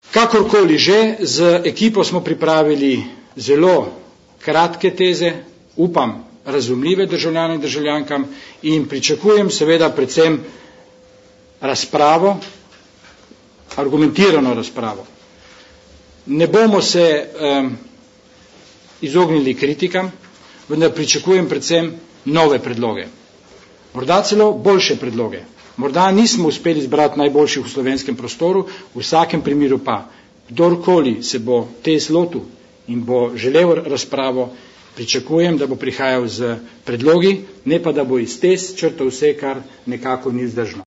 Kakorkoli že, z ekipo smo pripravili zelo kratke teze, upam, razumljive državljanom in državljankam in pričakujem seveda predvsem razpravo, argumentirano razpravo. Ne bomo se izognili kritikam, vendar pričakujem predvsem nove predloge. Morda celo boljše predloge. Morda nismo uspeli zbrati najboljših v slovenskem prostoru, v vsakem primeru pa, kdorkoli se bo te zlotil in bo želel razpravo, pričakujem, da bo prihajal z predlogi, ne pa da bo iz tez črtal vse, kar nekako ni vzdržno.